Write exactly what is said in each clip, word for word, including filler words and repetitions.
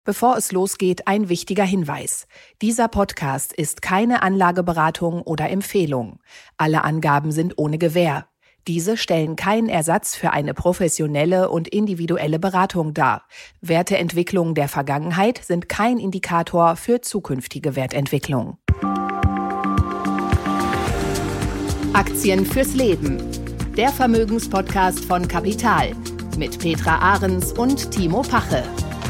Bevor es losgeht, ein wichtiger Hinweis. Dieser Podcast ist keine Anlageberatung oder Empfehlung. Alle Angaben sind ohne Gewähr. Diese stellen keinen Ersatz für eine professionelle und individuelle Beratung dar. Werteentwicklungen der Vergangenheit sind kein Indikator für zukünftige Wertentwicklung. Aktien fürs Leben. Der Vermögenspodcast von Kapital mit Petra Ahrens und Timo Pache.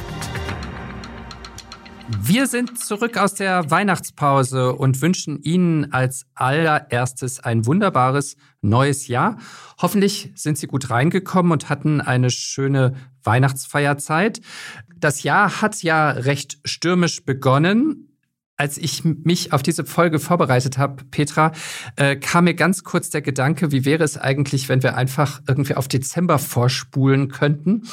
Wir sind zurück aus der Weihnachtspause und wünschen Ihnen als allererstes ein wunderbares neues Jahr. Hoffentlich sind Sie gut reingekommen und hatten eine schöne Weihnachtsfeierzeit. Das Jahr hat ja recht stürmisch begonnen. Als ich mich auf diese Folge vorbereitet habe, Petra, äh, kam mir ganz kurz der Gedanke, wie wäre es eigentlich, wenn wir einfach irgendwie auf Dezember vorspulen könnten.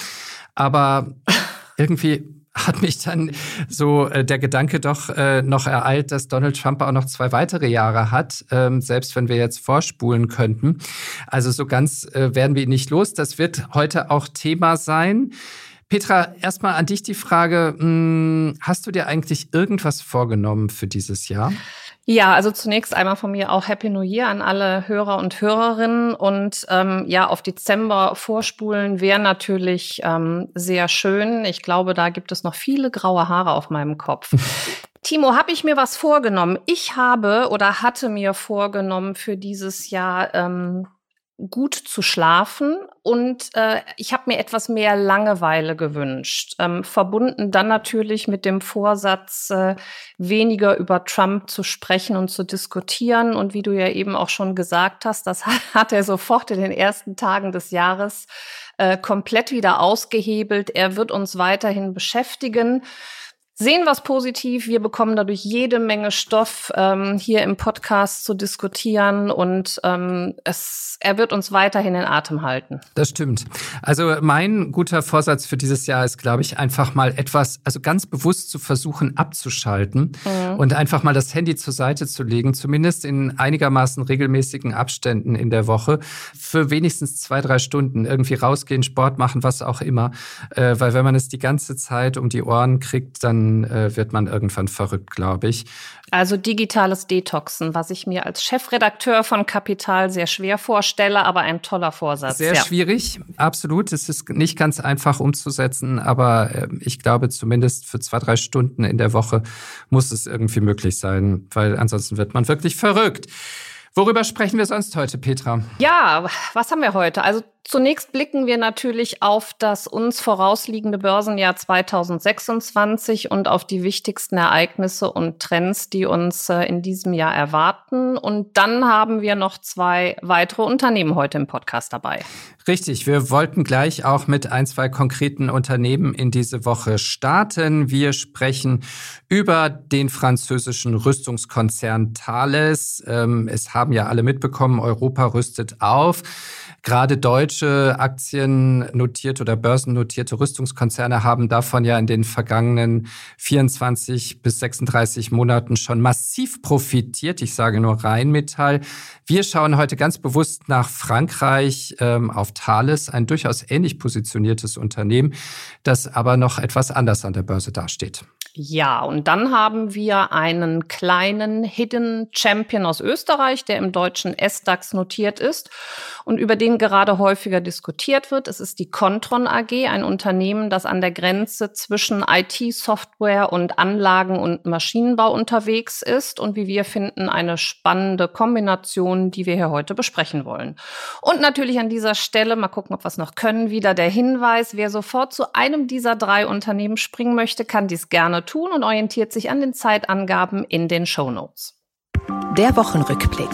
Aber irgendwie hat mich dann so äh, der Gedanke doch äh, noch ereilt, dass Donald Trump auch noch zwei weitere Jahre hat, ähm, selbst wenn wir jetzt vorspulen könnten. Also so ganz äh, werden wir ihn nicht los. Das wird heute auch Thema sein. Petra, erstmal an dich die Frage, mh, hast du dir eigentlich irgendwas vorgenommen für dieses Jahr? Ja, also zunächst einmal von mir auch Happy New Year an alle Hörer und Hörerinnen. Und ähm, ja, auf Dezember vorspulen wäre natürlich ähm, sehr schön. Ich glaube, da gibt es noch viele graue Haare auf meinem Kopf. Timo, habe ich mir was vorgenommen? Ich habe oder hatte mir vorgenommen für dieses Jahr ähm, gut zu schlafen und äh, ich habe mir etwas mehr Langeweile gewünscht. Ähm, verbunden dann natürlich mit dem Vorsatz, äh, weniger über Trump zu sprechen und zu diskutieren. Und wie du ja eben auch schon gesagt hast, das hat, hat er sofort in den ersten Tagen des Jahres äh, komplett wieder ausgehebelt. Er wird uns weiterhin beschäftigen. Sehen wir es positiv, wir bekommen dadurch jede Menge Stoff, ähm, hier im Podcast zu diskutieren und ähm, es, er wird uns weiterhin in Atem halten. Das stimmt. Also mein guter Vorsatz für dieses Jahr ist, glaube ich, einfach mal etwas, also ganz bewusst zu versuchen abzuschalten mhm. und einfach mal das Handy zur Seite zu legen, zumindest in einigermaßen regelmäßigen Abständen in der Woche, für wenigstens zwei, drei Stunden irgendwie rausgehen, Sport machen, was auch immer, äh, weil wenn man es die ganze Zeit um die Ohren kriegt, dann wird man irgendwann verrückt, glaube ich. Also digitales Detoxen, was ich mir als Chefredakteur von Kapital sehr schwer vorstelle, aber ein toller Vorsatz. Sehr ja. schwierig, absolut. Es ist nicht ganz einfach umzusetzen, aber ich glaube, zumindest für zwei, drei Stunden in der Woche muss es irgendwie möglich sein, weil ansonsten wird man wirklich verrückt. Worüber sprechen wir sonst heute, Petra? Ja, was haben wir heute? Also zunächst blicken wir natürlich auf das uns vorausliegende Börsenjahr zweitausendsechsundzwanzig und auf die wichtigsten Ereignisse und Trends, die uns äh, in diesem Jahr erwarten. Und dann haben wir noch zwei weitere Unternehmen heute im Podcast dabei. Richtig, wir wollten gleich auch mit ein, zwei konkreten Unternehmen in diese Woche starten. Wir sprechen über den französischen Rüstungskonzern Thales. Ähm, es haben ja alle mitbekommen, Europa rüstet auf. Gerade deutsche Aktien notierte oder börsennotierte Rüstungskonzerne haben davon ja in den vergangenen vierundzwanzig bis sechsunddreißig Monaten schon massiv profitiert. Ich sage nur Rheinmetall. Wir schauen heute ganz bewusst nach Frankreich, ähm, auf Thales, ein durchaus ähnlich positioniertes Unternehmen, das aber noch etwas anders an der Börse dasteht. Ja, und dann haben wir einen kleinen Hidden Champion aus Österreich, der im deutschen S DAX notiert ist und über den gerade häufiger diskutiert wird. Es ist die Kontron A G, ein Unternehmen, das an der Grenze zwischen I T-Software und Anlagen- und Maschinenbau unterwegs ist und wie wir finden, eine spannende Kombination, die wir hier heute besprechen wollen. Und natürlich an dieser Stelle, mal gucken, ob wir es noch können, wieder der Hinweis, wer sofort zu einem dieser drei Unternehmen springen möchte, kann dies gerne tun und orientiert sich an den Zeitangaben in den Shownotes. Der Wochenrückblick.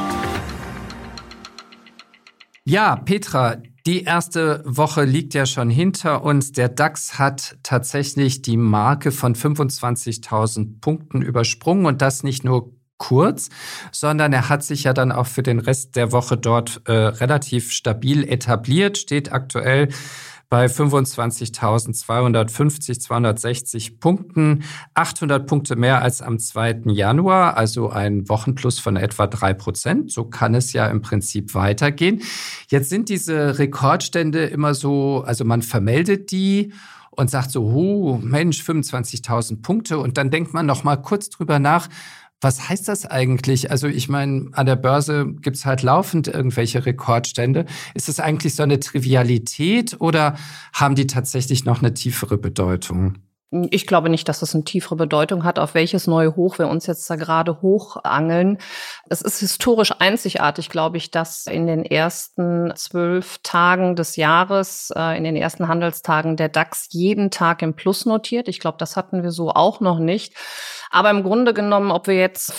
Ja, Petra, die erste Woche liegt ja schon hinter uns. Der DAX hat tatsächlich die Marke von fünfundzwanzigtausend Punkten übersprungen und das nicht nur kurz, sondern er hat sich ja dann auch für den Rest der Woche dort äh, relativ stabil etabliert, steht aktuell bei fünfundzwanzigtausendzweihundertfünfzig, zweihundertsechzig Punkten, achthundert Punkte mehr als am zweiten Januar, also ein Wochenplus von etwa drei Prozent. So kann es ja im Prinzip weitergehen. Jetzt sind diese Rekordstände immer so, also man vermeldet die und sagt so, oh Mensch, fünfundzwanzigtausend Punkte. Und dann denkt man noch mal kurz drüber nach, was heißt das eigentlich? Also ich meine, an der Börse gibt's halt laufend irgendwelche Rekordstände. Ist das eigentlich so eine Trivialität oder haben die tatsächlich noch eine tiefere Bedeutung? Ich glaube nicht, dass es eine tiefere Bedeutung hat, auf welches neue Hoch wir uns jetzt da gerade hochangeln. Es ist historisch einzigartig, glaube ich, dass in den ersten zwölf Tagen des Jahres, äh, in den ersten Handelstagen der DAX jeden Tag im Plus notiert. Ich glaube, das hatten wir so auch noch nicht. Aber im Grunde genommen, ob wir jetzt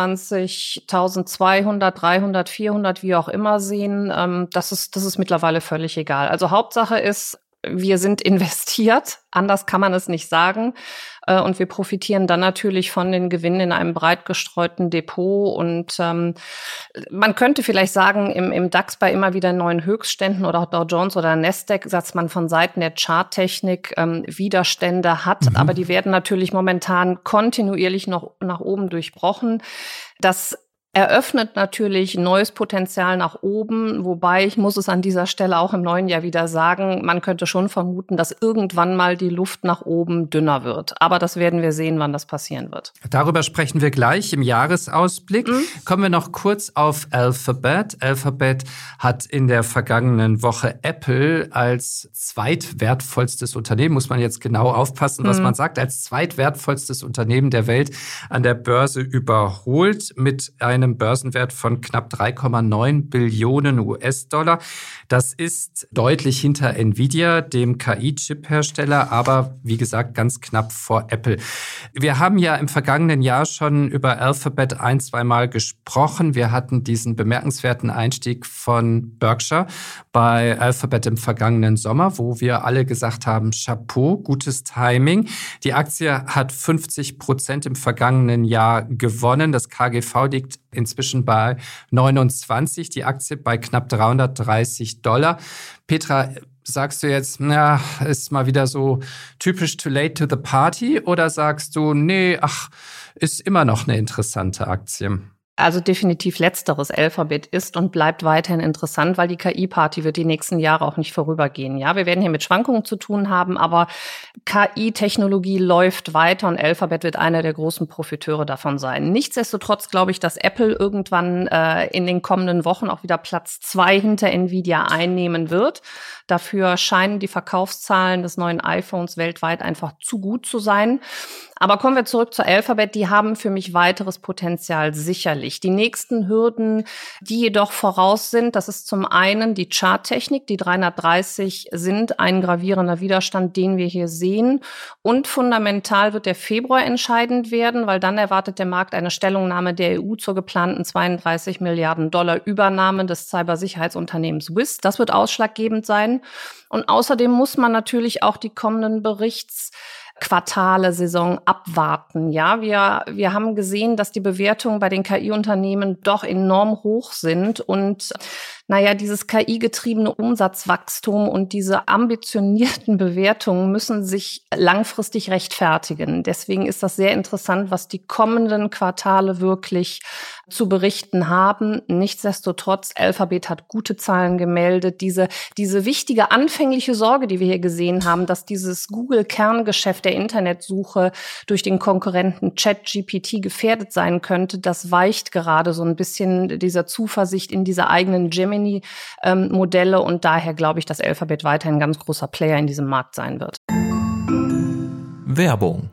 fünfundzwanzigtausendzweihundert, dreihundert, vierhundert, wie auch immer sehen, ähm, das ist, das ist mittlerweile völlig egal. Also Hauptsache ist, wir sind investiert, anders kann man es nicht sagen. Und wir profitieren dann natürlich von den Gewinnen in einem breit gestreuten Depot. Und ähm, man könnte vielleicht sagen, im, im DAX bei immer wieder neuen Höchstständen oder auch Dow Jones oder Nasdaq, dass man von Seiten der Charttechnik ähm, Widerstände hat. Mhm. Aber die werden natürlich momentan kontinuierlich noch nach oben durchbrochen. Das eröffnet natürlich neues Potenzial nach oben, wobei ich muss es an dieser Stelle auch im neuen Jahr wieder sagen, man könnte schon vermuten, dass irgendwann mal die Luft nach oben dünner wird. Aber das werden wir sehen, wann das passieren wird. Darüber sprechen wir gleich im Jahresausblick. Mhm. Kommen wir noch kurz auf Alphabet. Alphabet hat in der vergangenen Woche Apple als zweitwertvollstes Unternehmen, muss man jetzt genau aufpassen, was mhm. man sagt, als zweitwertvollstes Unternehmen der Welt an der Börse überholt mit einem einem Börsenwert von knapp drei Komma neun Billionen U S-Dollar. Das ist deutlich hinter Nvidia, dem K I-Chip-Hersteller, aber wie gesagt ganz knapp vor Apple. Wir haben ja im vergangenen Jahr schon über Alphabet ein, zweimal gesprochen. Wir hatten diesen bemerkenswerten Einstieg von Berkshire bei Alphabet im vergangenen Sommer, wo wir alle gesagt haben, Chapeau, gutes Timing. Die Aktie hat fünfzig Prozent im vergangenen Jahr gewonnen. Das K G V liegt inzwischen bei neunundzwanzig, die Aktie bei knapp dreihundertdreißig Dollar. Petra, sagst du jetzt, na, ist mal wieder so typisch too late to the party, oder sagst du, nee, ach, ist immer noch eine interessante Aktie? Also definitiv letzteres. Alphabet ist und bleibt weiterhin interessant, weil die K I-Party wird die nächsten Jahre auch nicht vorübergehen. Ja, wir werden hier mit Schwankungen zu tun haben, aber K I-Technologie läuft weiter und Alphabet wird einer der großen Profiteure davon sein. Nichtsdestotrotz glaube ich, dass Apple irgendwann äh, in den kommenden Wochen auch wieder Platz zwei hinter Nvidia einnehmen wird. Dafür scheinen die Verkaufszahlen des neuen iPhones weltweit einfach zu gut zu sein. Aber kommen wir zurück zu Alphabet. Die haben für mich weiteres Potenzial sicherlich. Die nächsten Hürden, die jedoch voraus sind, das ist zum einen die Charttechnik. Die dreihundertdreißig sind ein gravierender Widerstand, den wir hier sehen. Und fundamental wird der Februar entscheidend werden, weil dann erwartet der Markt eine Stellungnahme der E U zur geplanten zweiunddreißig Milliarden Dollar Übernahme des Cybersicherheitsunternehmens Wiz. Das wird ausschlaggebend sein. Und außerdem muss man natürlich auch die kommenden Berichts Quartale, Saison abwarten. Ja, wir, wir haben gesehen, dass die Bewertungen bei den K I-Unternehmen doch enorm hoch sind und naja, dieses K I-getriebene Umsatzwachstum und diese ambitionierten Bewertungen müssen sich langfristig rechtfertigen. Deswegen ist das sehr interessant, was die kommenden Quartale wirklich zu berichten haben. Nichtsdestotrotz, Alphabet hat gute Zahlen gemeldet. Diese, diese wichtige anfängliche Sorge, die wir hier gesehen haben, dass dieses Google-Kerngeschäft der Internetsuche durch den Konkurrenten ChatGPT gefährdet sein könnte, das weicht gerade so ein bisschen dieser Zuversicht in diese eigenen Gemini-Modelle. Und daher glaube ich, dass Alphabet weiterhin ein ganz großer Player in diesem Markt sein wird. Werbung.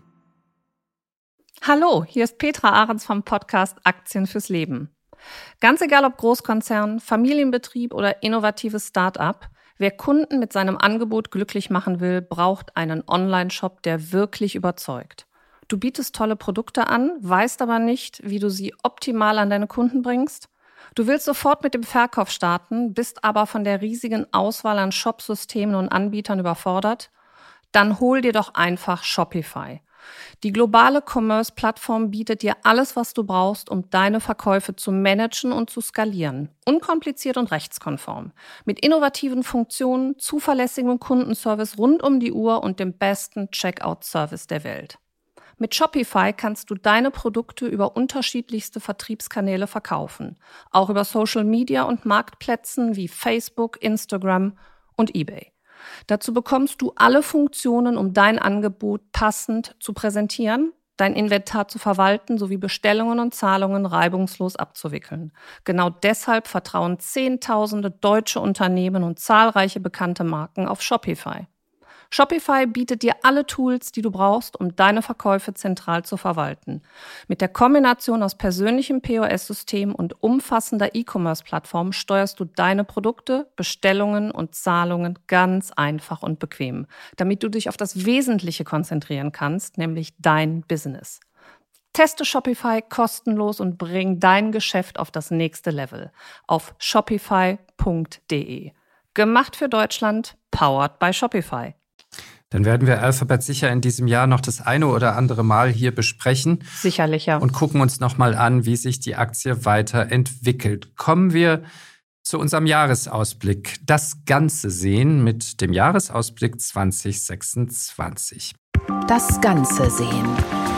Hallo, hier ist Petra Ahrens vom Podcast Aktien fürs Leben. Ganz egal ob Großkonzern, Familienbetrieb oder innovatives Start-up, wer Kunden mit seinem Angebot glücklich machen will, braucht einen Online-Shop, der wirklich überzeugt. Du bietest tolle Produkte an, weißt aber nicht, wie du sie optimal an deine Kunden bringst. Du willst sofort mit dem Verkauf starten, bist aber von der riesigen Auswahl an Shopsystemen und Anbietern überfordert? Dann hol dir doch einfach Shopify. Die globale Commerce-Plattform bietet dir alles, was du brauchst, um deine Verkäufe zu managen und zu skalieren. Unkompliziert und rechtskonform. Mit innovativen Funktionen, zuverlässigem Kundenservice rund um die Uhr und dem besten Checkout-Service der Welt. Mit Shopify kannst du deine Produkte über unterschiedlichste Vertriebskanäle verkaufen. Auch über Social Media und Marktplätzen wie Facebook, Instagram und eBay. Dazu bekommst du alle Funktionen, um dein Angebot passend zu präsentieren, dein Inventar zu verwalten sowie Bestellungen und Zahlungen reibungslos abzuwickeln. Genau deshalb vertrauen Zehntausende deutsche Unternehmen und zahlreiche bekannte Marken auf Shopify. Shopify bietet dir alle Tools, die du brauchst, um deine Verkäufe zentral zu verwalten. Mit der Kombination aus persönlichem P O S-System und umfassender E-Commerce-Plattform steuerst du deine Produkte, Bestellungen und Zahlungen ganz einfach und bequem, damit du dich auf das Wesentliche konzentrieren kannst, nämlich dein Business. Teste Shopify kostenlos und bring dein Geschäft auf das nächste Level auf shopify punkt de. Gemacht für Deutschland, powered by Shopify. Dann werden wir Alphabet sicher in diesem Jahr noch das eine oder andere Mal hier besprechen. Sicherlich, ja. Und gucken uns nochmal an, wie sich die Aktie weiterentwickelt. Kommen wir zu unserem Jahresausblick. Das Ganze sehen mit dem Jahresausblick zwanzig sechsundzwanzig. Das Ganze sehen.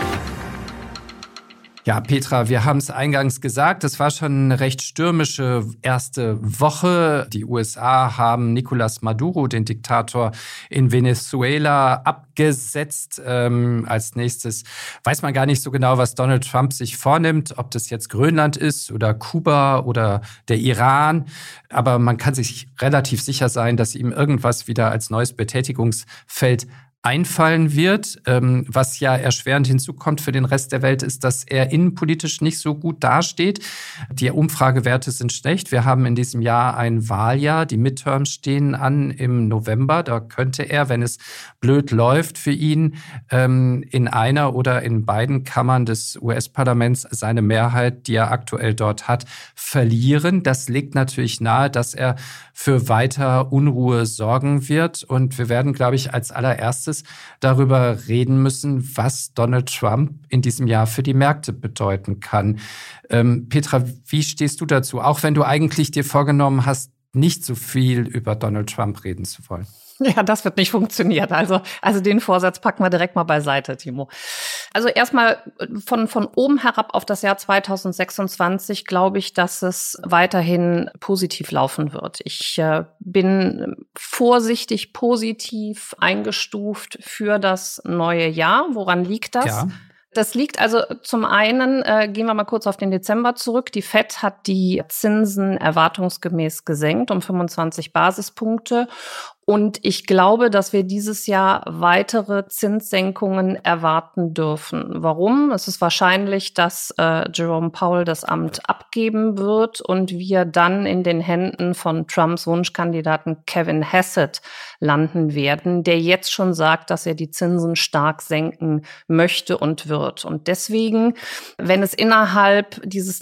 Ja, Petra, wir haben es eingangs gesagt, es war schon eine recht stürmische erste Woche. Die U S A haben Nicolás Maduro, den Diktator in Venezuela, abgesetzt. Ähm, als nächstes weiß man gar nicht so genau, was Donald Trump sich vornimmt, ob das jetzt Grönland ist oder Kuba oder der Iran. Aber man kann sich relativ sicher sein, dass ihm irgendwas wieder als neues Betätigungsfeld einfallen wird. Ähm, was ja erschwerend hinzukommt für den Rest der Welt, ist, dass er innenpolitisch nicht so gut dasteht. Die Umfragewerte sind schlecht. Wir haben in diesem Jahr ein Wahljahr. Die Midterms stehen an im November. Da könnte er, wenn es blöd läuft für ihn, ähm, in einer oder in beiden Kammern des U S-Parlaments seine Mehrheit, die er aktuell dort hat, verlieren. Das legt natürlich nahe, dass er für weiter Unruhe sorgen wird. Und wir werden, glaube ich, als allererstes darüber reden müssen, was Donald Trump in diesem Jahr für die Märkte bedeuten kann. Ähm, Petra, wie stehst du dazu? Auch wenn du eigentlich dir vorgenommen hast, nicht so viel über Donald Trump reden zu wollen. Ja, das wird nicht funktionieren. Also, also den Vorsatz packen wir direkt mal beiseite, Timo. Also erstmal von, von oben herab auf das Jahr zwanzig sechsundzwanzig glaube ich, dass es weiterhin positiv laufen wird. Ich äh, bin vorsichtig positiv eingestuft für das neue Jahr. Woran liegt das? Ja. Das liegt also zum einen, äh, gehen wir mal kurz auf den Dezember zurück. Die Fed hat die Zinsen erwartungsgemäß gesenkt um fünfundzwanzig Basispunkte. Und ich glaube, dass wir dieses Jahr weitere Zinssenkungen erwarten dürfen. Warum? Es ist wahrscheinlich, dass äh, Jerome Powell das Amt abgeben wird und wir dann in den Händen von Trumps Wunschkandidaten Kevin Hassett landen werden, der jetzt schon sagt, dass er die Zinsen stark senken möchte und wird. Und deswegen, wenn es innerhalb dieses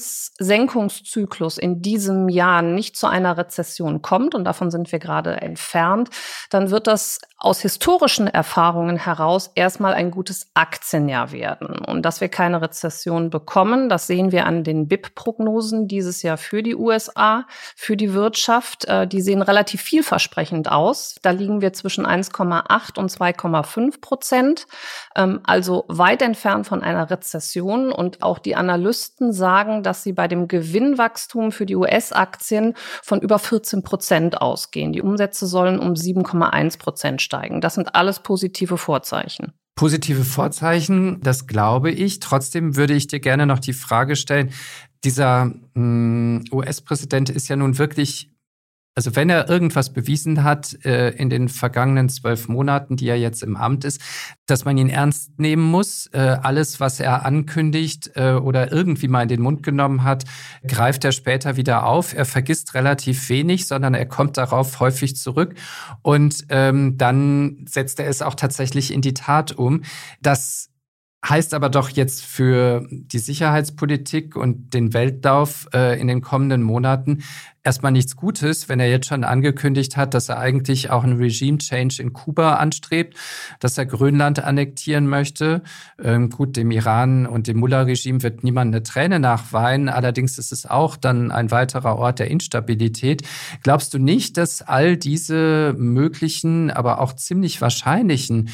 Zinssenkungszyklus in diesem Jahr nicht zu einer Rezession kommt, und davon sind wir gerade entfernt, dann wird das aus historischen Erfahrungen heraus erstmal ein gutes Aktienjahr werden. Und dass wir keine Rezession bekommen, das sehen wir an den B I P-Prognosen dieses Jahr für die U S A, für die Wirtschaft. Die sehen relativ vielversprechend aus. Da liegen wir zwischen eins Komma acht und zwei Komma fünf Prozent, also weit entfernt von einer Rezession. Und auch die Analysten sagen, dass sie bei dem Gewinnwachstum für die U S-Aktien von über vierzehn Prozent ausgehen. Die Umsätze sollen um sieben Komma eins Prozent steigen. Das sind alles positive Vorzeichen. Positive Vorzeichen, das glaube ich. Trotzdem würde ich dir gerne noch die Frage stellen, dieser mh, U S-Präsident ist ja nun wirklich, also wenn er irgendwas bewiesen hat äh, in den vergangenen zwölf Monaten, die er jetzt im Amt ist, dass man ihn ernst nehmen muss. Äh, alles, was er ankündigt äh, oder irgendwie mal in den Mund genommen hat, greift er später wieder auf. Er vergisst relativ wenig, sondern er kommt darauf häufig zurück. Und ähm, dann setzt er es auch tatsächlich in die Tat um. Das heißt aber doch jetzt für die Sicherheitspolitik und den Weltlauf äh, in den kommenden Monaten erstmal nichts Gutes, wenn er jetzt schon angekündigt hat, dass er eigentlich auch einen Regime-Change in Kuba anstrebt, dass er Grönland annektieren möchte. Ähm, gut, dem Iran und dem Mullah-Regime wird niemand eine Träne nachweinen, allerdings ist es auch dann ein weiterer Ort der Instabilität. Glaubst du nicht, dass all diese möglichen, aber auch ziemlich wahrscheinlichen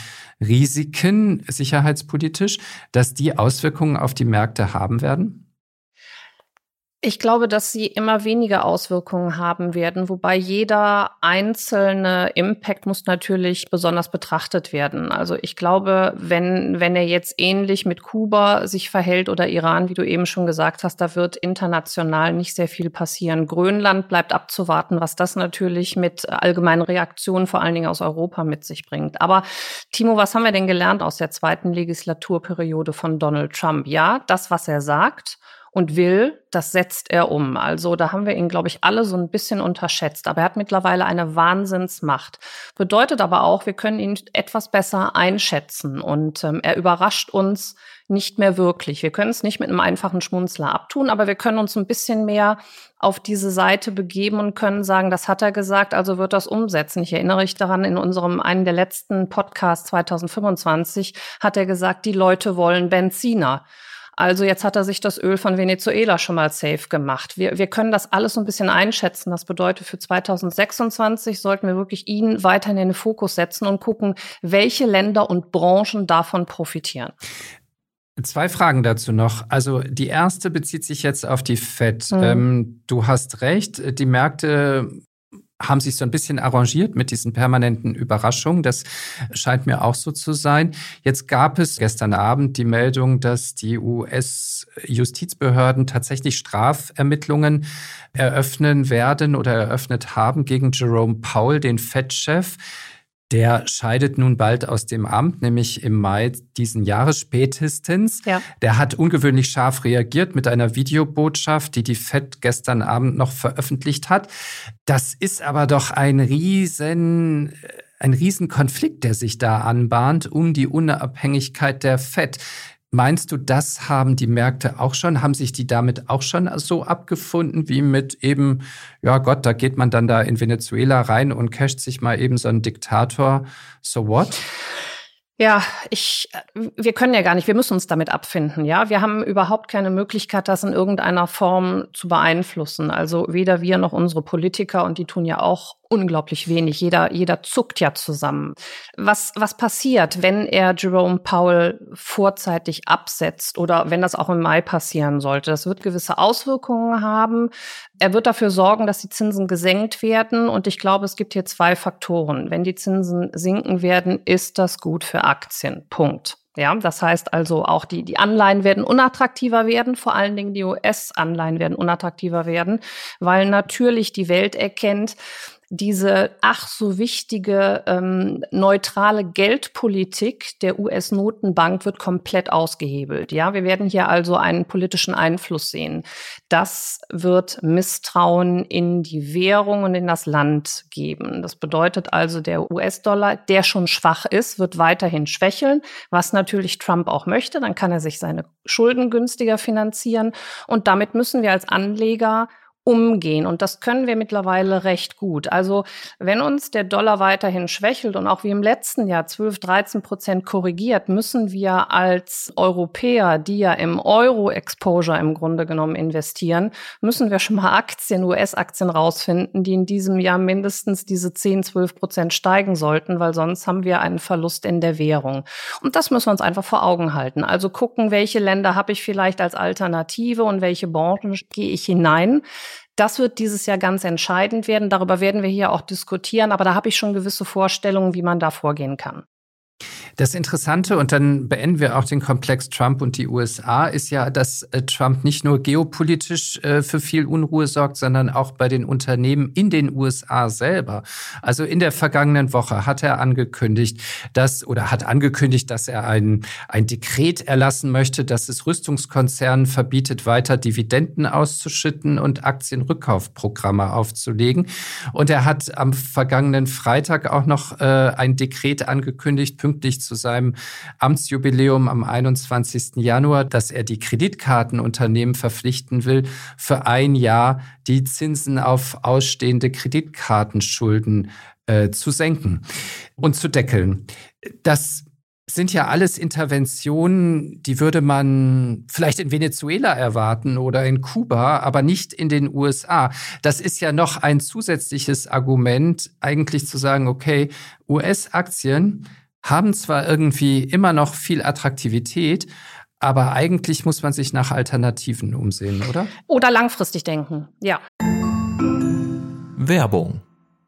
Risiken sicherheitspolitisch, dass die Auswirkungen auf die Märkte haben werden? Ich glaube, dass sie immer weniger Auswirkungen haben werden, wobei jeder einzelne Impact muss natürlich besonders betrachtet werden. Also ich glaube, wenn, wenn er jetzt ähnlich mit Kuba sich verhält oder Iran, wie du eben schon gesagt hast, da wird international nicht sehr viel passieren. Grönland bleibt abzuwarten, was das natürlich mit allgemeinen Reaktionen, vor allen Dingen aus Europa, mit sich bringt. Aber Timo, was haben wir denn gelernt aus der zweiten Legislaturperiode von Donald Trump? Ja, das, was er sagt und will, das setzt er um. Also da haben wir ihn, glaube ich, alle so ein bisschen unterschätzt. Aber er hat mittlerweile eine Wahnsinnsmacht. Bedeutet aber auch, wir können ihn etwas besser einschätzen. Und ähm, er überrascht uns nicht mehr wirklich. Wir können es nicht mit einem einfachen Schmunzler abtun, aber wir können uns ein bisschen mehr auf diese Seite begeben und können sagen, das hat er gesagt, also wird das umsetzen. Ich erinnere mich daran, in unserem, einen der letzten Podcasts zwanzig fünfundzwanzig hat er gesagt, die Leute wollen Benziner. Also jetzt hat er sich das Öl von Venezuela schon mal safe gemacht. Wir, wir können das alles so ein bisschen einschätzen. Das bedeutet, für zwanzig sechsundzwanzig sollten wir wirklich ihn weiterhin in den Fokus setzen und gucken, welche Länder und Branchen davon profitieren. Zwei Fragen dazu noch. Also die erste bezieht sich jetzt auf die Fed. Mhm. Ähm, du hast recht, die Märkte haben sich so ein bisschen arrangiert mit diesen permanenten Überraschungen. Das scheint mir auch so zu sein. Jetzt gab es gestern Abend die Meldung, dass die U S-Justizbehörden tatsächlich Strafermittlungen eröffnen werden oder eröffnet haben gegen Jerome Powell, den Fed-Chef. Der scheidet nun bald aus dem Amt, nämlich im Mai diesen Jahres spätestens. Ja. Der hat ungewöhnlich scharf reagiert mit einer Videobotschaft, die die Fed gestern Abend noch veröffentlicht hat. Das ist aber doch ein riesen, ein Riesenkonflikt, der sich da anbahnt um die Unabhängigkeit der Fed. Meinst du, das haben die Märkte auch schon? Haben sich die damit auch schon so abgefunden wie mit eben, ja Gott, da geht man dann da in Venezuela rein und casht sich mal eben so einen Diktator, so what? Ja, ich, wir können ja gar nicht, wir müssen uns damit abfinden, ja. Wir haben überhaupt keine Möglichkeit, das in irgendeiner Form zu beeinflussen. Also weder wir noch unsere Politiker, und die tun ja auch unglaublich wenig. Jeder, jeder zuckt ja zusammen. Was, was passiert, wenn er Jerome Powell vorzeitig absetzt oder wenn das auch im Mai passieren sollte? Das wird gewisse Auswirkungen haben. Er wird dafür sorgen, dass die Zinsen gesenkt werden. Und ich glaube, es gibt hier zwei Faktoren. Wenn die Zinsen sinken werden, ist das gut für Aktien. Punkt. Ja, das heißt also auch die, die Anleihen werden unattraktiver werden, vor allen Dingen die U S-Anleihen werden unattraktiver werden, weil natürlich die Welt erkennt, diese ach so wichtige ähm, neutrale Geldpolitik der U S-Notenbank wird komplett ausgehebelt. Ja, wir werden hier also einen politischen Einfluss sehen. Das wird Misstrauen in die Währung und in das Land geben. Das bedeutet also, der U S-Dollar, der schon schwach ist, wird weiterhin schwächeln, was natürlich Trump auch möchte. Dann kann er sich seine Schulden günstiger finanzieren. Und damit müssen wir als Anleger umgehen. Und das können wir mittlerweile recht gut. Also wenn uns der Dollar weiterhin schwächelt und auch wie im letzten Jahr zwölf, dreizehn Prozent korrigiert, müssen wir als Europäer, die ja im Euro-Exposure im Grunde genommen investieren, müssen wir schon mal Aktien, U S-Aktien rausfinden, die in diesem Jahr mindestens diese zehn, zwölf Prozent steigen sollten, weil sonst haben wir einen Verlust in der Währung. Und das müssen wir uns einfach vor Augen halten. Also gucken, welche Länder habe ich vielleicht als Alternative und welche Branchen gehe ich hinein. Das wird dieses Jahr ganz entscheidend werden. Darüber werden wir hier auch diskutieren. Aber da habe ich schon gewisse Vorstellungen, wie man da vorgehen kann. Das Interessante, und dann beenden wir auch den Komplex Trump und die U S A, ist ja, dass Trump nicht nur geopolitisch äh, für viel Unruhe sorgt, sondern auch bei den Unternehmen in den U S A selber. Also in der vergangenen Woche hat er angekündigt, dass oder hat angekündigt, dass er ein, ein Dekret erlassen möchte, dass es Rüstungskonzernen verbietet, weiter Dividenden auszuschütten und Aktienrückkaufprogramme aufzulegen. Und er hat am vergangenen Freitag auch noch äh, ein Dekret angekündigt, pünktlich zu seinem Amtsjubiläum am einundzwanzigsten Januar, dass er die Kreditkartenunternehmen verpflichten will, für ein Jahr die Zinsen auf ausstehende Kreditkartenschulden äh, zu senken und zu deckeln. Das sind ja alles Interventionen, die würde man vielleicht in Venezuela erwarten oder in Kuba, aber nicht in den U S A. Das ist ja noch ein zusätzliches Argument, eigentlich zu sagen, okay, U S-Aktien haben zwar irgendwie immer noch viel Attraktivität, Aber eigentlich muss man sich nach Alternativen umsehen, oder? Oder langfristig denken, ja. Werbung.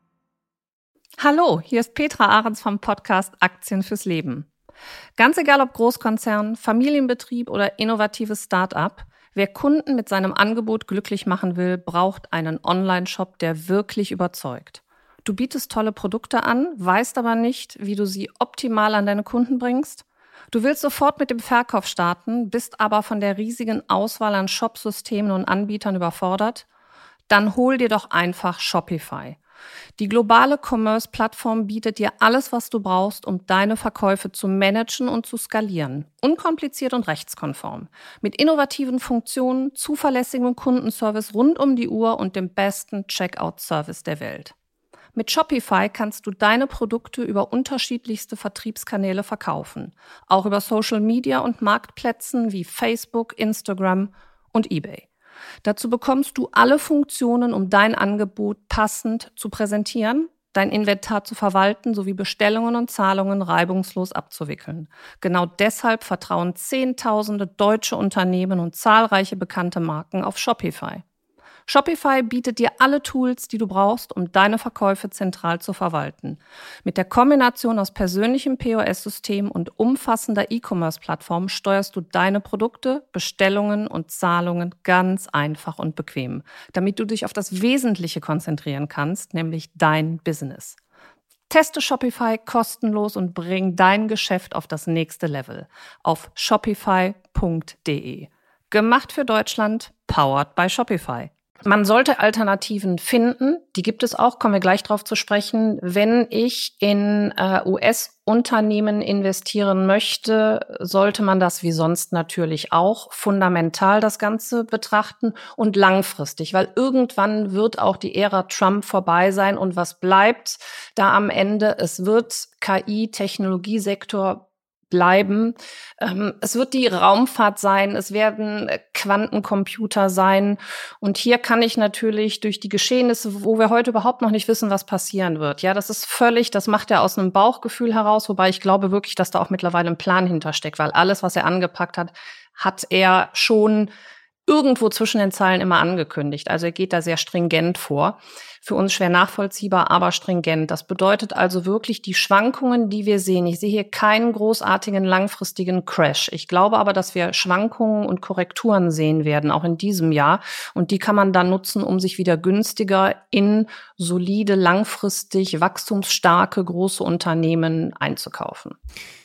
Hallo, hier ist Petra Ahrens vom Podcast Aktien fürs Leben. Ganz egal ob Großkonzern, Familienbetrieb oder innovatives Start-up, wer Kunden mit seinem Angebot glücklich machen will, braucht einen Online-Shop, der wirklich überzeugt. Du bietest tolle Produkte an, weißt aber nicht, wie du sie optimal an deine Kunden bringst? Du willst sofort mit dem Verkauf starten, bist aber von der riesigen Auswahl an Shopsystemen und Anbietern überfordert? Dann hol dir doch einfach Shopify. Die globale Commerce-Plattform bietet dir alles, was du brauchst, um deine Verkäufe zu managen und zu skalieren. Unkompliziert und rechtskonform. Mit innovativen Funktionen, zuverlässigem Kundenservice rund um die Uhr und dem besten Checkout-Service der Welt. Mit Shopify kannst du deine Produkte über unterschiedlichste Vertriebskanäle verkaufen. Auch über Social Media und Marktplätzen wie Facebook, Instagram und eBay. Dazu bekommst du alle Funktionen, um dein Angebot passend zu präsentieren, dein Inventar zu verwalten sowie Bestellungen und Zahlungen reibungslos abzuwickeln. Genau deshalb vertrauen Zehntausende deutsche Unternehmen und zahlreiche bekannte Marken auf Shopify. Shopify bietet dir alle Tools, die du brauchst, um deine Verkäufe zentral zu verwalten. Mit der Kombination aus persönlichem P O S-System und umfassender E-Commerce-Plattform steuerst du deine Produkte, Bestellungen und Zahlungen ganz einfach und bequem, damit du dich auf das Wesentliche konzentrieren kannst, nämlich dein Business. Teste Shopify kostenlos und bring dein Geschäft auf das nächste Level auf shopify punkt de. Gemacht für Deutschland, powered by Shopify. Man sollte Alternativen finden, die gibt es auch, kommen wir gleich drauf zu sprechen. Wenn ich in äh, U S-Unternehmen investieren möchte, sollte man das wie sonst natürlich auch fundamental das Ganze betrachten und langfristig, weil irgendwann wird auch die Ära Trump vorbei sein und was bleibt da am Ende? Es wird K I-Technologiesektor bleiben. Ähm, es wird die Raumfahrt sein, es werden Quantencomputer sein. Und hier kann ich natürlich durch die Geschehnisse, wo wir heute überhaupt noch nicht wissen, was passieren wird. Ja, das ist völlig, das macht er aus einem Bauchgefühl heraus, wobei ich glaube wirklich, dass da auch mittlerweile ein Plan hintersteckt, weil alles, was er angepackt hat, hat er schon irgendwo zwischen den Zeilen immer angekündigt. Also er geht da sehr stringent vor. Für uns schwer nachvollziehbar, aber stringent. Das bedeutet also wirklich die Schwankungen, die wir sehen. Ich sehe hier keinen großartigen langfristigen Crash. Ich glaube aber, dass wir Schwankungen und Korrekturen sehen werden, auch in diesem Jahr. Und die kann man dann nutzen, um sich wieder günstiger in solide, langfristig wachstumsstarke, große Unternehmen einzukaufen.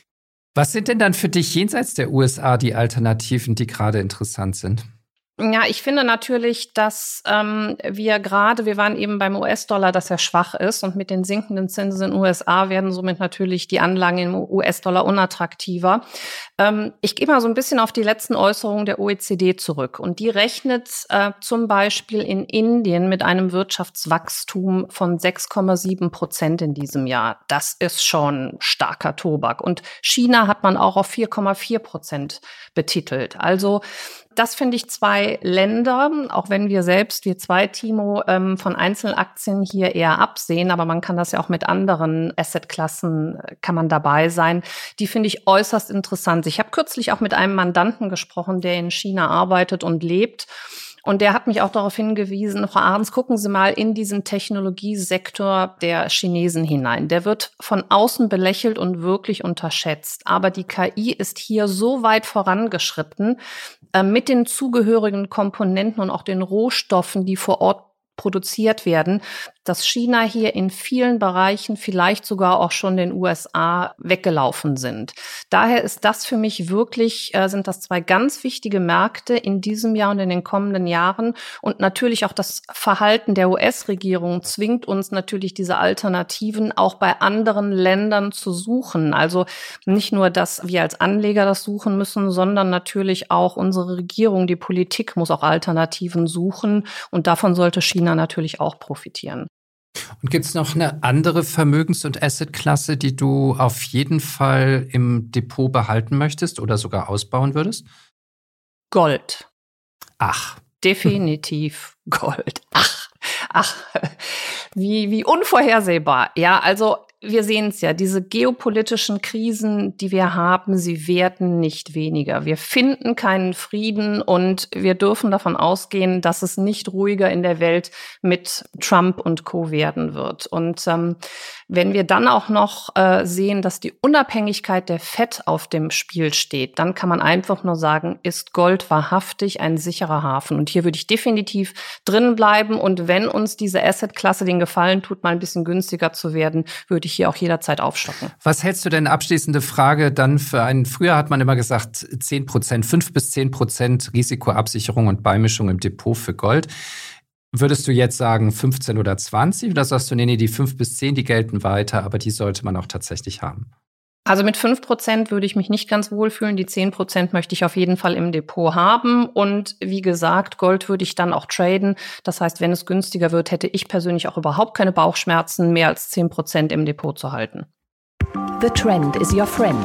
Was sind denn dann für dich jenseits der U S A die Alternativen, die gerade interessant sind? Ja, ich finde natürlich, dass ähm, wir gerade, wir waren eben beim U S-Dollar, dass er schwach ist und mit den sinkenden Zinsen in den U S A werden somit natürlich die Anlagen im U S-Dollar unattraktiver. Ähm, ich gehe mal so ein bisschen auf die letzten Äußerungen der O E C D zurück und die rechnet äh, zum Beispiel in Indien mit einem Wirtschaftswachstum von sechs Komma sieben Prozent in diesem Jahr. Das ist schon starker Tobak und China hat man auch auf vier Komma vier Prozent betitelt. Also das finde ich zwei Länder, auch wenn wir selbst, wir zwei, Timo, ähm, von Einzelaktien hier eher absehen, aber man kann das ja auch mit anderen Assetklassen, kann man dabei sein. Die finde ich äußerst interessant. Ich habe kürzlich auch mit einem Mandanten gesprochen, der in China arbeitet und lebt. Und der hat mich auch darauf hingewiesen, Frau Ahrens, gucken Sie mal in diesen Technologiesektor der Chinesen hinein. Der wird von außen belächelt und wirklich unterschätzt. Aber die K I ist hier so weit vorangeschritten, äh, mit den zugehörigen Komponenten und auch den Rohstoffen, die vor Ort produziert werden, dass China hier in vielen Bereichen vielleicht sogar auch schon den U S A weggelaufen sind. Daher ist das für mich wirklich, äh, sind das zwei ganz wichtige Märkte in diesem Jahr und in den kommenden Jahren. Und natürlich auch das Verhalten der U S-Regierung zwingt uns natürlich diese Alternativen auch bei anderen Ländern zu suchen. Also nicht nur, dass wir als Anleger das suchen müssen, sondern natürlich auch unsere Regierung, die Politik muss auch Alternativen suchen. Und davon sollte China natürlich auch profitieren. Und gibt es noch eine andere Vermögens- und Assetklasse, die du auf jeden Fall im Depot behalten möchtest oder sogar ausbauen würdest? Gold. Ach. Definitiv Gold. Ach, ach, wie, wie unvorhersehbar. Ja, also wir sehen es ja, diese geopolitischen Krisen, die wir haben, sie werden nicht weniger. Wir finden keinen Frieden und wir dürfen davon ausgehen, dass es nicht ruhiger in der Welt mit Trump und Co. werden wird. Und ähm, wenn wir dann auch noch äh, sehen, dass die Unabhängigkeit der Fed auf dem Spiel steht, dann kann man einfach nur sagen, ist Gold wahrhaftig ein sicherer Hafen. Und hier würde ich definitiv drin bleiben. Und wenn uns diese Assetklasse den Gefallen tut, mal ein bisschen günstiger zu werden, würde ich hier auch jederzeit aufstocken. Was hältst du denn, abschließende Frage, dann für einen, früher hat man immer gesagt, zehn Prozent, fünf bis zehn Prozent Risikoabsicherung und Beimischung im Depot für Gold. Würdest du jetzt sagen fünfzehn oder zwanzig oder sagst du, nee, nee, die fünf bis zehn, die gelten weiter, aber die sollte man auch tatsächlich haben? Also mit fünf Prozent würde ich mich nicht ganz wohlfühlen. Die zehn Prozent möchte ich auf jeden Fall im Depot haben. Und wie gesagt, Gold würde ich dann auch traden. Das heißt, wenn es günstiger wird, hätte ich persönlich auch überhaupt keine Bauchschmerzen, mehr als zehn Prozent im Depot zu halten. The trend is your friend.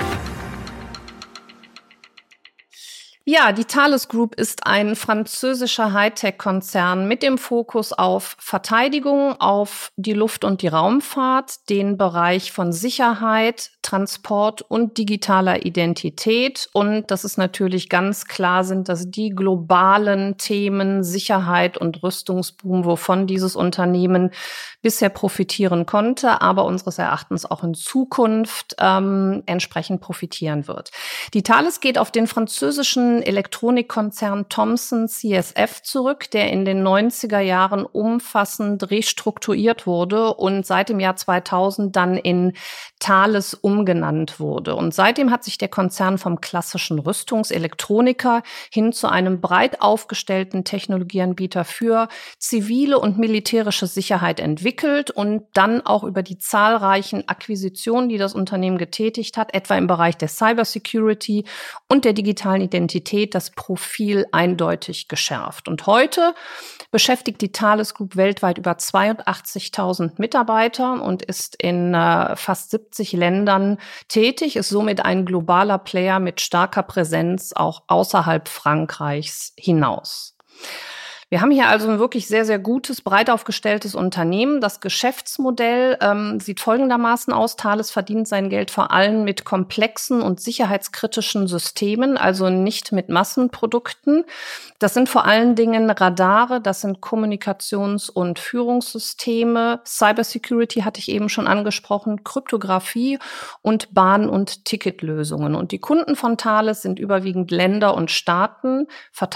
Ja, die Thales Group ist ein französischer Hightech-Konzern mit dem Fokus auf Verteidigung, auf die Luft- und die Raumfahrt, den Bereich von Sicherheit, Transport und digitaler Identität. Und das ist natürlich ganz klar, sind das die globalen Themen Sicherheit und Rüstungsboom, wovon dieses Unternehmen bisher profitieren konnte, aber unseres Erachtens auch in Zukunft ähm, entsprechend profitieren wird. Die Thales geht auf den französischen Elektronikkonzern Thomson C S F zurück, der in den neunziger Jahren umfassend restrukturiert wurde und seit dem Jahr zweitausend dann in Thales umgenannt wurde. Und seitdem hat sich der Konzern vom klassischen Rüstungselektroniker hin zu einem breit aufgestellten Technologieanbieter für zivile und militärische Sicherheit entwickelt und dann auch über die zahlreichen Akquisitionen, die das Unternehmen getätigt hat, etwa im Bereich der Cybersecurity und der digitalen Identität, das Profil eindeutig geschärft. Und heute beschäftigt die Thales Group weltweit über zweiundachtzigtausend Mitarbeiter und ist in äh, fast siebzig Ländern tätig, ist somit ein globaler Player mit starker Präsenz auch außerhalb Frankreichs hinaus. Wir haben hier also ein wirklich sehr, sehr gutes, breit aufgestelltes Unternehmen. Das Geschäftsmodell ähm, sieht folgendermaßen aus. Thales verdient sein Geld vor allem mit komplexen und sicherheitskritischen Systemen, also nicht mit Massenprodukten. Das sind vor allen Dingen Radare, das sind Kommunikations- und Führungssysteme. Cybersecurity hatte ich eben schon angesprochen, Kryptographie und Bahn- und Ticketlösungen. Und die Kunden von Thales sind überwiegend Länder und Staaten,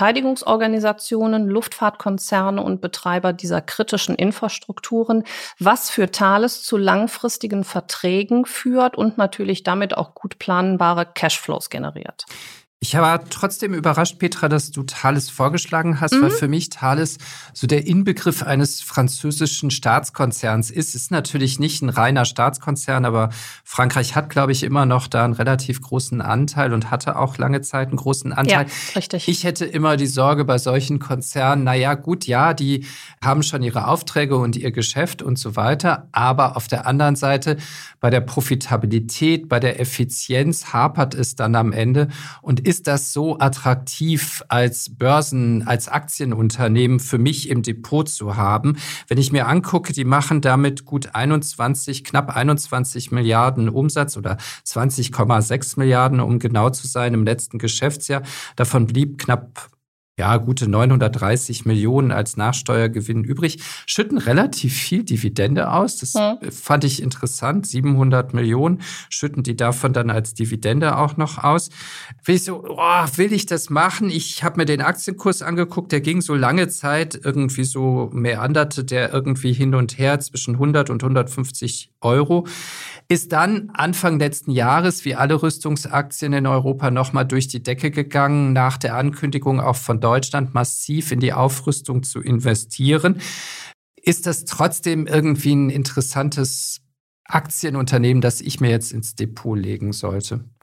Verteidigungsorganisationen, Luftfahrtkonzerne und Betreiber dieser kritischen Infrastrukturen, was für Thales zu langfristigen Verträgen führt und natürlich damit auch gut planbare Cashflows generiert. Ich war trotzdem überrascht, Petra, dass du Thales vorgeschlagen hast, mhm. weil für mich Thales so der Inbegriff eines französischen Staatskonzerns ist. Ist natürlich nicht ein reiner Staatskonzern, aber Frankreich hat, glaube ich, immer noch da einen relativ großen Anteil und hatte auch lange Zeit einen großen Anteil. Ja, richtig. Ich hätte immer die Sorge bei solchen Konzernen, naja, gut, ja, die haben schon ihre Aufträge und ihr Geschäft und so weiter, aber auf der anderen Seite bei der Profitabilität, bei der Effizienz hapert es dann am Ende. Und ist das so attraktiv als Börsen-, als Aktienunternehmen für mich im Depot zu haben? Wenn ich mir angucke, die machen damit gut einundzwanzig, knapp einundzwanzig Milliarden Umsatz oder zwanzig Komma sechs Milliarden, um genau zu sein, im letzten Geschäftsjahr. Davon blieb knapp ja, gute neunhundertdreißig Millionen als Nachsteuergewinn übrig, schütten relativ viel Dividende aus. Das ja. fand ich interessant. siebenhundert Millionen schütten die davon dann als Dividende auch noch aus. Will ich so, oh, will ich das machen? Ich habe mir den Aktienkurs angeguckt, der ging so lange Zeit irgendwie so meanderte, der irgendwie hin und her zwischen hundert und hundertfünfzig Euro. Ist dann Anfang letzten Jahres, wie alle Rüstungsaktien in Europa, nochmal durch die Decke gegangen, nach der Ankündigung auch von Deutschland massiv in die Aufrüstung zu investieren. Ist das trotzdem irgendwie ein interessantes Aktienunternehmen, das ich mir jetzt ins Depot legen sollte?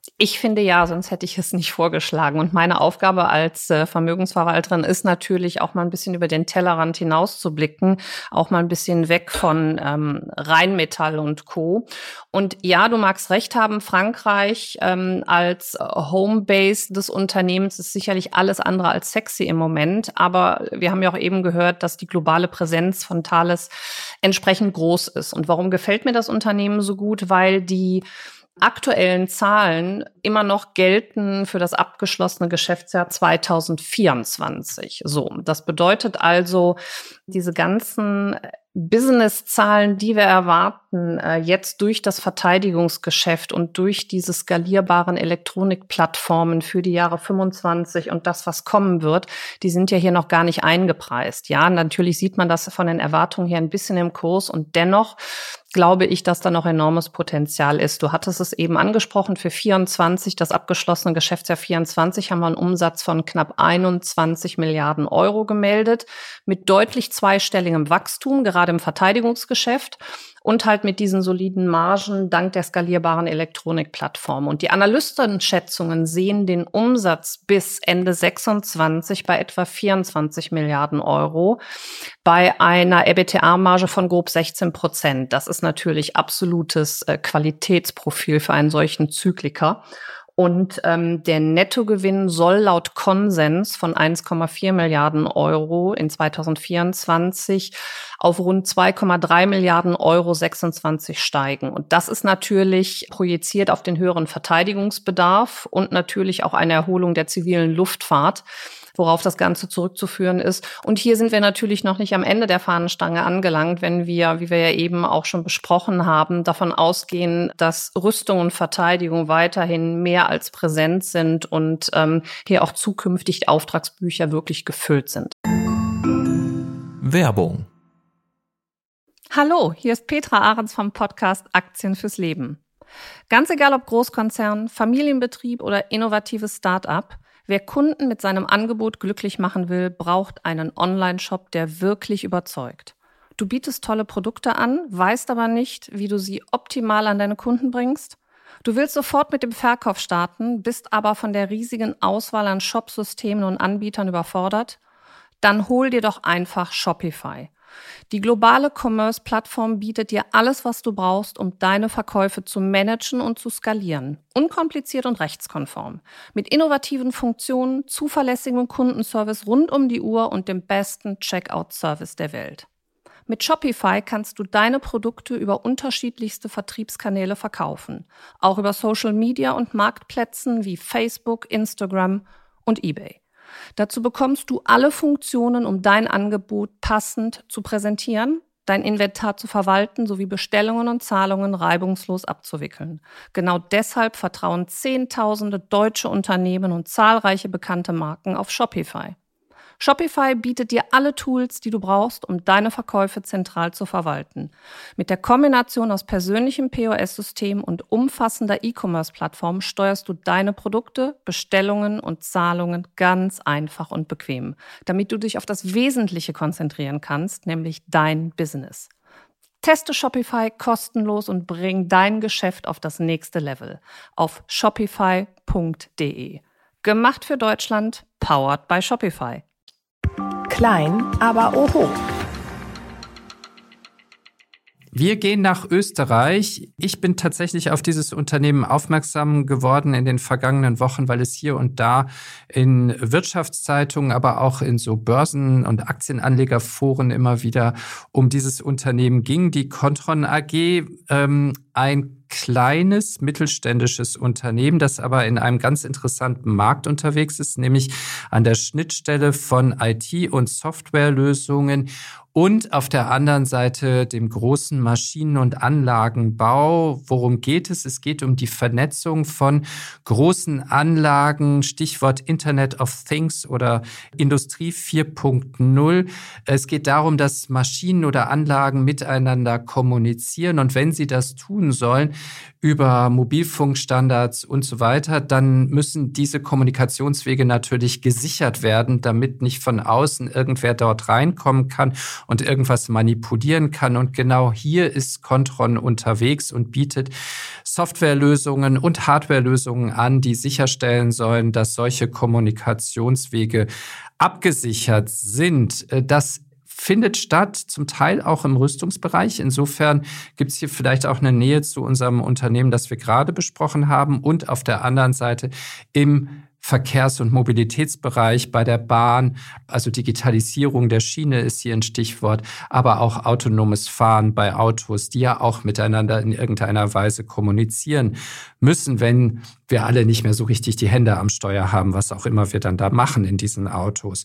Ich finde ja, sonst hätte ich es nicht vorgeschlagen. Und meine Aufgabe als äh, Vermögensverwalterin ist natürlich auch mal ein bisschen über den Tellerrand hinaus zu blicken, auch mal ein bisschen weg von ähm, Rheinmetall und Co. Und ja, du magst recht haben, Frankreich ähm, als Homebase des Unternehmens ist sicherlich alles andere als sexy im Moment. Aber wir haben ja auch eben gehört, dass die globale Präsenz von Thales entsprechend groß ist. Und warum gefällt mir das Unternehmen so gut? Weil die aktuellen Zahlen immer noch gelten für das abgeschlossene Geschäftsjahr zwanzig vierundzwanzig. So, das bedeutet also, diese ganzen Business-Zahlen, die wir erwarten, äh, jetzt durch das Verteidigungsgeschäft und durch diese skalierbaren Elektronikplattformen für die Jahre fünfundzwanzig und das, was kommen wird, die sind ja hier noch gar nicht eingepreist. Ja, natürlich sieht man das von den Erwartungen her ein bisschen im Kurs und dennoch glaube ich, dass da noch enormes Potenzial ist. Du hattest es eben angesprochen, für vierundzwanzig, das abgeschlossene Geschäftsjahr vierundzwanzig, haben wir einen Umsatz von knapp einundzwanzig Milliarden Euro gemeldet, mit deutlich zweistelligem Wachstum, gerade im Verteidigungsgeschäft und halt mit diesen soliden Margen dank der skalierbaren Elektronikplattform. Und die Analystenschätzungen sehen den Umsatz bis Ende sechsundzwanzig bei etwa vierundzwanzig Milliarden Euro, bei einer EBITDA-Marge von grob sechzehn Prozent. Das ist natürlich absolutes äh, Qualitätsprofil für einen solchen Zykliker. Und ähm, der Nettogewinn soll laut Konsens von eins Komma vier Milliarden Euro in zwanzig vierundzwanzig auf rund zwei Komma drei Milliarden Euro sechsundzwanzig steigen. Und das ist natürlich projiziert auf den höheren Verteidigungsbedarf und natürlich auch eine Erholung der zivilen Luftfahrt, worauf das Ganze zurückzuführen ist. Und hier sind wir natürlich noch nicht am Ende der Fahnenstange angelangt, wenn wir, wie wir ja eben auch schon besprochen haben, davon ausgehen, dass Rüstung und Verteidigung weiterhin mehr als präsent sind und ähm, hier auch zukünftig die Auftragsbücher wirklich gefüllt sind. Werbung. Hallo, hier ist Petra Ahrens vom Podcast Aktien fürs Leben. Ganz egal ob Großkonzern, Familienbetrieb oder innovatives Start-up, wer Kunden mit seinem Angebot glücklich machen will, braucht einen Online-Shop, der wirklich überzeugt. Du bietest tolle Produkte an, weißt aber nicht, wie du sie optimal an deine Kunden bringst. Du willst sofort mit dem Verkauf starten, bist aber von der riesigen Auswahl an Shopsystemen und Anbietern überfordert? Dann hol dir doch einfach Shopify. Die globale Commerce-Plattform bietet dir alles, was du brauchst, um deine Verkäufe zu managen und zu skalieren. Unkompliziert und rechtskonform. Mit innovativen Funktionen, zuverlässigem Kundenservice rund um die Uhr und dem besten Checkout-Service der Welt. Mit Shopify kannst du deine Produkte über unterschiedlichste Vertriebskanäle verkaufen. Auch über Social Media und Marktplätzen wie Facebook, Instagram und eBay. Dazu bekommst du alle Funktionen, um dein Angebot passend zu präsentieren, dein Inventar zu verwalten sowie Bestellungen und Zahlungen reibungslos abzuwickeln. Genau deshalb vertrauen Zehntausende deutsche Unternehmen und zahlreiche bekannte Marken auf Shopify. Shopify bietet dir alle Tools, die du brauchst, um deine Verkäufe zentral zu verwalten. Mit der Kombination aus persönlichem P O S-System und umfassender E-Commerce-Plattform steuerst du deine Produkte, Bestellungen und Zahlungen ganz einfach und bequem, damit du dich auf das Wesentliche konzentrieren kannst, nämlich dein Business. Teste Shopify kostenlos und bring dein Geschäft auf das nächste Level auf shopify punkt de. Gemacht für Deutschland, powered by Shopify. Klein, aber oho. Wir gehen nach Österreich. Ich bin tatsächlich auf dieses Unternehmen aufmerksam geworden in den vergangenen Wochen, weil es hier und da in Wirtschaftszeitungen, aber auch in so Börsen- und Aktienanlegerforen immer wieder um dieses Unternehmen ging. Die Kontron A G, ähm, ein kleines mittelständisches Unternehmen, das aber in einem ganz interessanten Markt unterwegs ist, nämlich an der Schnittstelle von I T- und Softwarelösungen und auf der anderen Seite dem großen Maschinen- und Anlagenbau. Worum geht es? Es geht um die Vernetzung von großen Anlagen, Stichwort Internet of Things oder Industrie vier Punkt null. Es geht darum, dass Maschinen oder Anlagen miteinander kommunizieren und wenn sie das tun sollen, über Mobilfunkstandards und so weiter, dann müssen diese Kommunikationswege natürlich gesichert werden, damit nicht von außen irgendwer dort reinkommen kann und irgendwas manipulieren kann. Und genau hier ist Kontron unterwegs und bietet Softwarelösungen und Hardwarelösungen an, die sicherstellen sollen, dass solche Kommunikationswege abgesichert sind. Das findet statt, zum Teil auch im Rüstungsbereich. Insofern gibt es hier vielleicht auch eine Nähe zu unserem Unternehmen, das wir gerade besprochen haben. Und auf der anderen Seite im Verkehrs- und Mobilitätsbereich bei der Bahn, also Digitalisierung der Schiene ist hier ein Stichwort, aber auch autonomes Fahren bei Autos, die ja auch miteinander in irgendeiner Weise kommunizieren müssen, wenn wir alle nicht mehr so richtig die Hände am Steuer haben, was auch immer wir dann da machen in diesen Autos.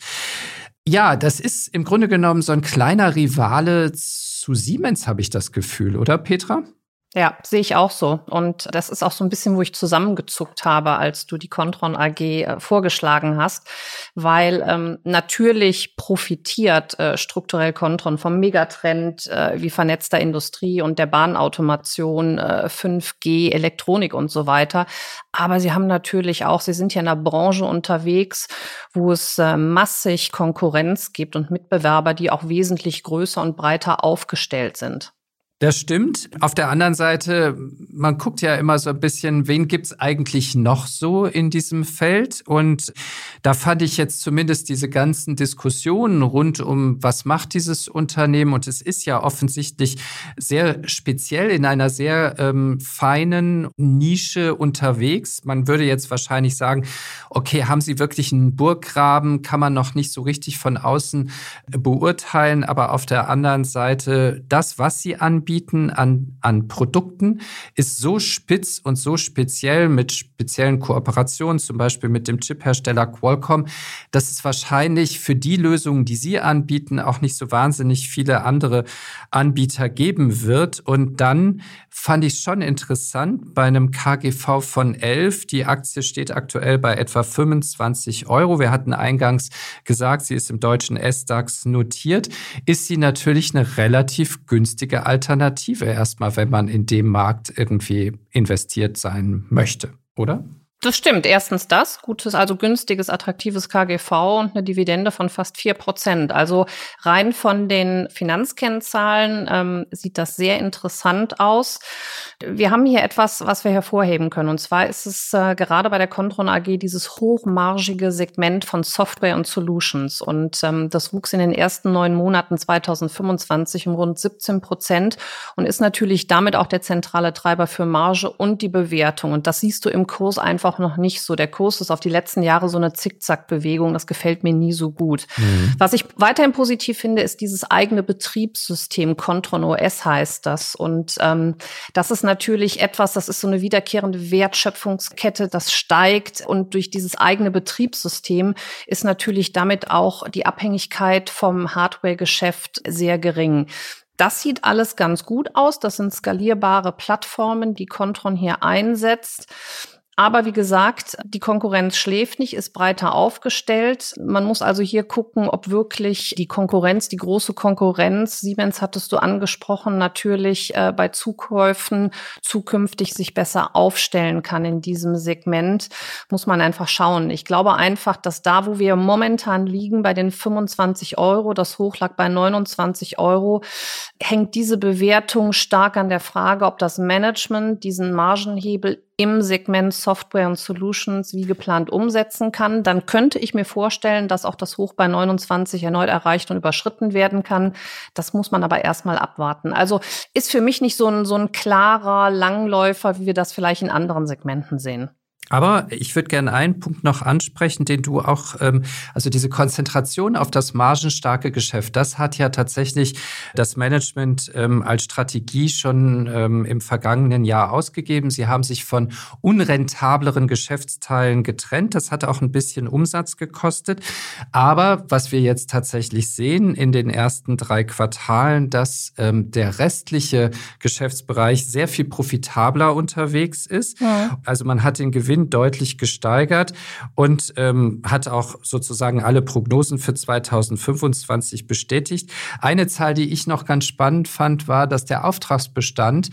Ja, das ist im Grunde genommen so ein kleiner Rivale zu Siemens, habe ich das Gefühl, oder Petra? Ja, sehe ich auch so. Und das ist auch so ein bisschen, wo ich zusammengezuckt habe, als du die Kontron A G äh, vorgeschlagen hast, weil ähm, natürlich profitiert äh, strukturell Kontron vom Megatrend äh, wie vernetzter Industrie und der Bahnautomation, äh, fünf G, Elektronik und so weiter. Aber sie haben natürlich auch, sie sind ja in einer Branche unterwegs, wo es äh, massig Konkurrenz gibt und Mitbewerber, die auch wesentlich größer und breiter aufgestellt sind. Das stimmt. Auf der anderen Seite, man guckt ja immer so ein bisschen, wen gibt's eigentlich noch so in diesem Feld? Und da fand ich jetzt zumindest diese ganzen Diskussionen rund um, was macht dieses Unternehmen? Und es ist ja offensichtlich sehr speziell in einer sehr ähm, feinen Nische unterwegs. Man würde jetzt wahrscheinlich sagen, okay, haben sie wirklich einen Burggraben? Kann man noch nicht so richtig von außen beurteilen. Aber auf der anderen Seite, das, was sie anbieten, An, an Produkten ist so spitz und so speziell mit speziellen Kooperationen, zum Beispiel mit dem Chiphersteller Qualcomm, dass es wahrscheinlich für die Lösungen, die sie anbieten, auch nicht so wahnsinnig viele andere Anbieter geben wird. Und dann fand ich es schon interessant, bei einem K G V von elf, die Aktie steht aktuell bei etwa fünfundzwanzig Euro. Wir hatten eingangs gesagt, sie ist im deutschen S DAX notiert, ist sie natürlich eine relativ günstige Alternative. Alternative erstmal, wenn man in dem Markt irgendwie investiert sein möchte, oder? Das stimmt. Erstens das, gutes, also günstiges, attraktives K G V und eine Dividende von fast vier Prozent. Also rein von den Finanzkennzahlen ähm, sieht das sehr interessant aus. Wir haben hier etwas, was wir hervorheben können. Und zwar ist es äh, gerade bei der Kontron A G dieses hochmargige Segment von Software und Solutions. Und ähm, das wuchs in den ersten neun Monaten zweitausendfünfundzwanzig um rund siebzehn Prozent und ist natürlich damit auch der zentrale Treiber für Marge und die Bewertung. Und das siehst du im Kurs einfach noch nicht so. Der Kurs ist auf die letzten Jahre so eine Zickzack-Bewegung. Das gefällt mir nie so gut. Mhm. Was ich weiterhin positiv finde, ist dieses eigene Betriebssystem. Kontron O S heißt das. Und ähm, das ist natürlich etwas, das ist so eine wiederkehrende Wertschöpfungskette, das steigt. Und durch dieses eigene Betriebssystem ist natürlich damit auch die Abhängigkeit vom Hardware-Geschäft sehr gering. Das sieht alles ganz gut aus. Das sind skalierbare Plattformen, die Kontron hier einsetzt. Aber wie gesagt, die Konkurrenz schläft nicht, ist breiter aufgestellt. Man muss also hier gucken, ob wirklich die Konkurrenz, die große Konkurrenz, Siemens hattest du angesprochen, natürlich äh, bei Zukäufen zukünftig sich besser aufstellen kann in diesem Segment. Muss man einfach schauen. Ich glaube einfach, dass da, wo wir momentan liegen, bei den fünfundzwanzig Euro, das Hoch lag bei neunundzwanzig Euro, hängt diese Bewertung stark an der Frage, ob das Management diesen Margenhebel im Segment Software und Solutions wie geplant umsetzen kann. Dann könnte ich mir vorstellen, dass auch das Hoch bei neunundzwanzig erneut erreicht und überschritten werden kann. Das muss man aber erstmal abwarten. Also ist für mich nicht so ein, so ein klarer Langläufer, wie wir das vielleicht in anderen Segmenten sehen. Aber ich würde gerne einen Punkt noch ansprechen, den du auch, ähm, also diese Konzentration auf das margenstarke Geschäft, das hat ja tatsächlich das Management ähm, als Strategie schon ähm, im vergangenen Jahr ausgegeben. Sie haben sich von unrentableren Geschäftsteilen getrennt. Das hat auch ein bisschen Umsatz gekostet. Aber was wir jetzt tatsächlich sehen in den ersten drei Quartalen, dass ähm, der restliche Geschäftsbereich sehr viel profitabler unterwegs ist. Ja. Also man hat den Gewinn deutlich gesteigert und ähm, hat auch sozusagen alle Prognosen für zweitausendfünfundzwanzig bestätigt. Eine Zahl, die ich noch ganz spannend fand, war, dass der Auftragsbestand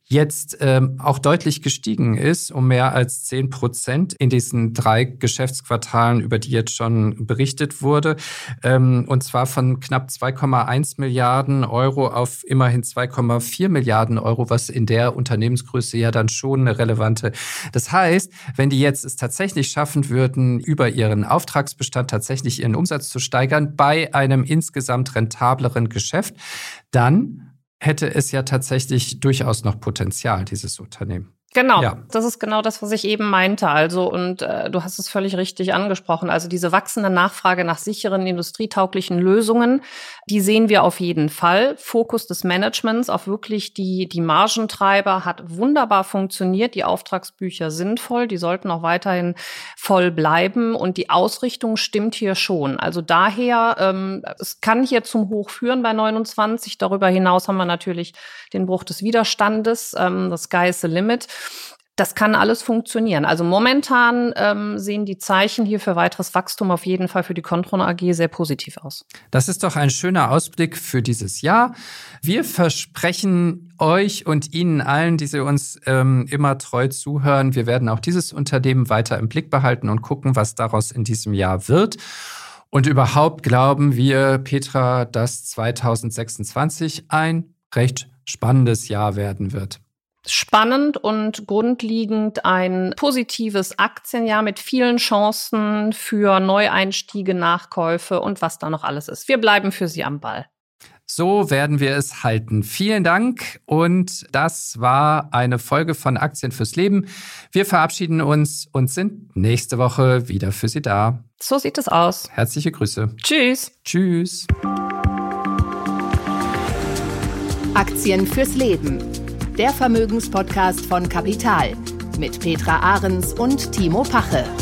jetzt ähm, auch deutlich gestiegen ist, um mehr als zehn Prozent in diesen drei Geschäftsquartalen, über die jetzt schon berichtet wurde. Ähm, und zwar von knapp zwei Komma eins Milliarden Euro auf immerhin zwei Komma vier Milliarden Euro, was in der Unternehmensgröße ja dann schon eine relevante. Das heißt, wenn die jetzt es tatsächlich schaffen würden, über ihren Auftragsbestand tatsächlich ihren Umsatz zu steigern bei einem insgesamt rentableren Geschäft, dann hätte es ja tatsächlich durchaus noch Potenzial, dieses Unternehmen. Genau, ja. Das ist genau das, was ich eben meinte. Also, und äh, du hast es völlig richtig angesprochen. Also diese wachsende Nachfrage nach sicheren, industrietauglichen Lösungen, die sehen wir auf jeden Fall. Fokus des Managements auf wirklich die, die Margentreiber hat wunderbar funktioniert. Die Auftragsbücher sind voll, die sollten auch weiterhin voll bleiben. Und die Ausrichtung stimmt hier schon. Also daher, ähm, es kann hier zum Hoch führen bei neunundzwanzig. Darüber hinaus haben wir natürlich den Bruch des Widerstandes, ähm, das Sky is the limit. Das kann alles funktionieren. Also momentan ähm, sehen die Zeichen hier für weiteres Wachstum auf jeden Fall für die Kontron A G sehr positiv aus. Das ist doch ein schöner Ausblick für dieses Jahr. Wir versprechen euch und Ihnen allen, die Sie uns ähm, immer treu zuhören, wir werden auch dieses Unternehmen weiter im Blick behalten und gucken, was daraus in diesem Jahr wird. Und überhaupt glauben wir, Petra, dass zwanzig sechsundzwanzig ein recht spannendes Jahr werden wird. Spannend und grundlegend ein positives Aktienjahr mit vielen Chancen für Neueinstiege, Nachkäufe und was da noch alles ist. Wir bleiben für Sie am Ball. So werden wir es halten. Vielen Dank und das war eine Folge von Aktien fürs Leben. Wir verabschieden uns und sind nächste Woche wieder für Sie da. So sieht es aus. Herzliche Grüße. Tschüss. Tschüss. Aktien fürs Leben. Der Vermögenspodcast von Kapital mit Petra Ahrens und Timo Pache.